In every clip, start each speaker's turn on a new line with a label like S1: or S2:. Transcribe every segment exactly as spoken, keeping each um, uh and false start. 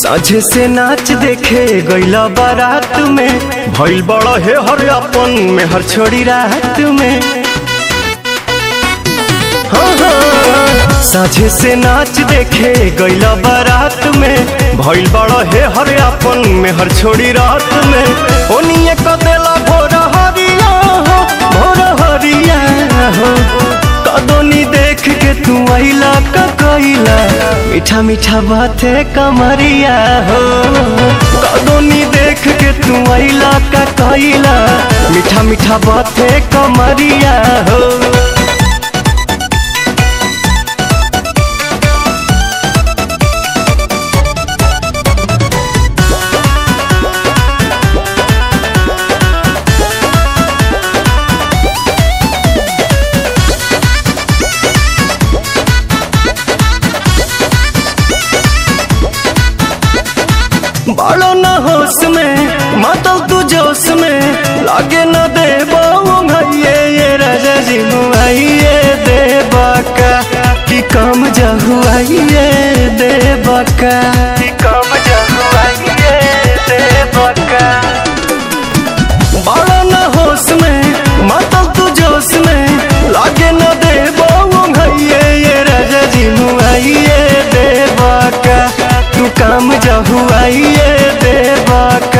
S1: साझे से नाच देखे गईला बारात में, भइल बड़ा हे हर अपन में हर छोड़ी रात में। हाँ हाँ। साझे से नाच देखे गईला बारात में, भइल बड़ा हे हर अपन में हर छोड़ी रात में। ओनिए कदेला भोर हरिया हो, भोर हरिया हो, कदोनी देख के तू आइला का कइला, मीठा मीठा बाते कमरिया हो। कदोनी देख के तू आइला का कइला, मीठा मीठा बाते कमरिया हो। बालो न होश में मातल तू जोश में, लागे न दे भैये ये राजा जी मुआइए दे बाका कि कम जहुआइए दे बाका, कि कम जहुआइए दे बाका। बालो न होश में मातल तू जोश में, लागे न दे भैये ये राजा जी मुआइए दे बाका, तू काम जहुआइए दे बाका।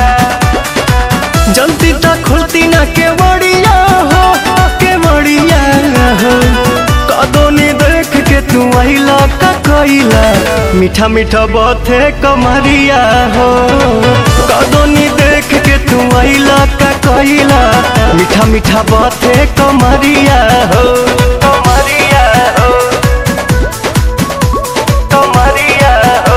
S1: जल्दी तक खुलती ना के बड़िया हो, के बड़िया हो, कदोनी देख के तू आइला का कइला, मीठा मीठा बाते कमरिया हो। कदोनी देख के तू आइला का कइला, मीठा मीठा बाते कमरिया हो, कमरिया हो, कमरिया हो।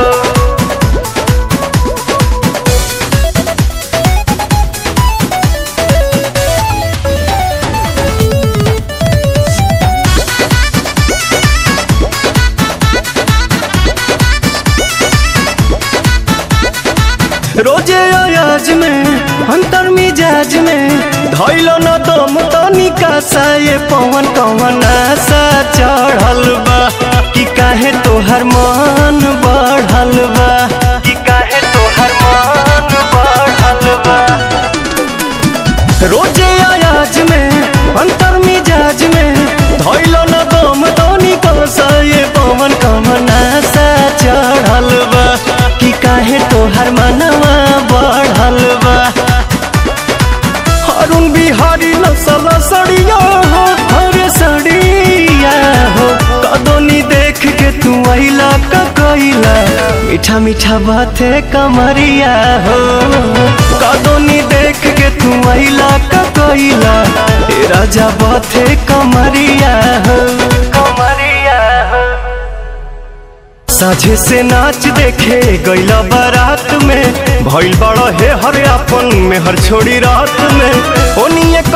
S1: रोजे अयाज में अंतर मिजाज में, धैलो न दम तनिका सा ये पवन कवन आशा चढ़ल बा, कि काहे तोहर मन बढ़ल बा, कि काहे तोहर मन बढ़ल बा। रोजे अयाज में अंतर मिजाज में, धैलो न दम तनिका सा ये पवन कवन आशा चढ़ल बा, कि काहे तोहर मनवा बढ़ल बा। अरुण बिहारी नसल सड़िया हो, हरे सड़िया हो, कदोनी देख के तू आइला का कइला, मीठा मीठा बाते कमरिया हो। कदोनी देख के तू आइला का कइला, ए राजा बाते कमरिया हो, कमरिया हो। साझे से नाच देखे गईला बारात में, भइल बड़ा हे हर अपन में हर छोड़ी रात में। ओनिए